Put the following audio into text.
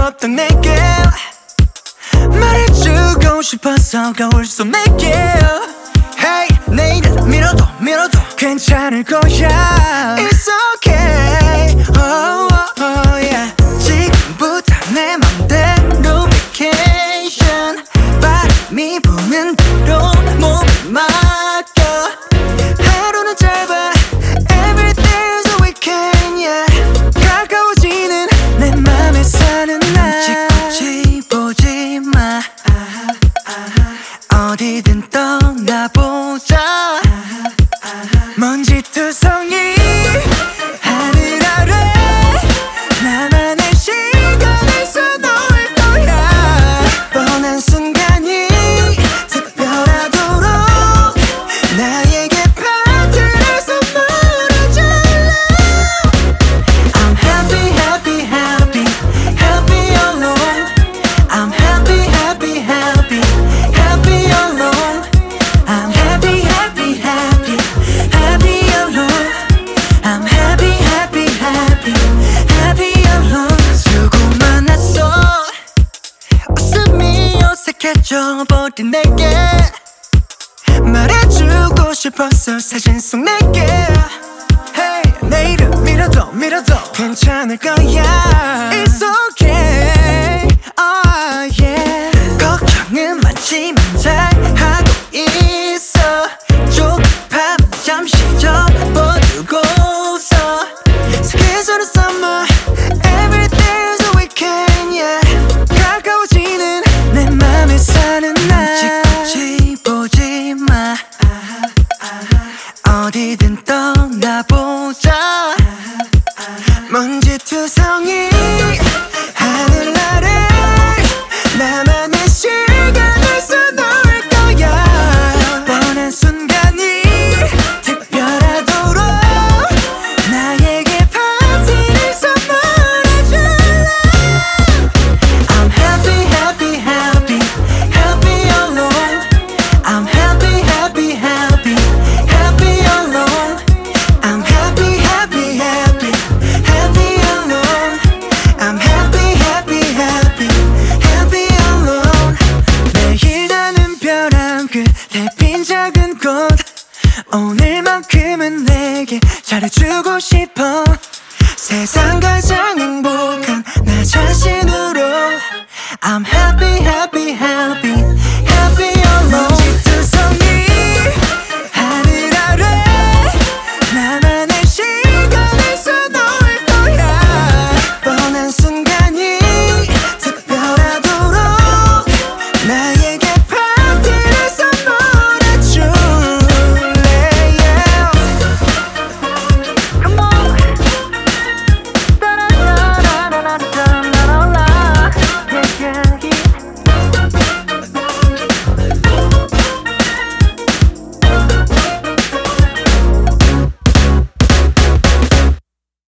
없던 내게 말해주고 싶어서 거울 속 내게 Hey 내일은 밀어도 괜찮을 거야 It's okay oh, oh, oh, yeah. 지금부터 내 맘대로 vacation 바람이 부는 대로 몸을 맡겨 하루는 짧아 Every day is a weekend yeah. 가까워지는 내 맘에 사는 날 굳이 보지 마 어디든 떠나보자 먼지투성이 하늘 아래 나만의 시간을 써놓을 거야 뻔한 순간이 특별하도록 나에게 파트를 선물해줄래 I'm happy happy happy happy alone I'm happy happy happy happy alone I'm happy happy happy happy alone I'm happy happy happy happy alone 수고 많았어 웃음이 어색해져 버린 내게 말해주고 싶었어 사진 속 내게 Hey 내일은 밀어도 괜찮을 거야 It's okay oh yeah 걱정은 많지만 잘하고 있어 조급함 잠시 접어두고서 스케줄은 summer Every day is a weekend yeah. 가까워지는 내 맘에 사는 날 굳이 보지 마 어디든 떠나보자 먼지투성이 하늘 아래 나만의 시간을 써놓을 거야 뻔한 순간이 특별하도록 나에게 파티를 선물해줄래 I'm happy happy happy happy alone I'm happy happy happy happy alone I'm happy happy happy happy alone I'm happy happy happy happy alone 매일 나는 벼랑 끝에 빈 작은 곳 오늘만큼은 내게 잘해주고 싶어 세상 가장 행복한 나 자신으로 I'm happy happy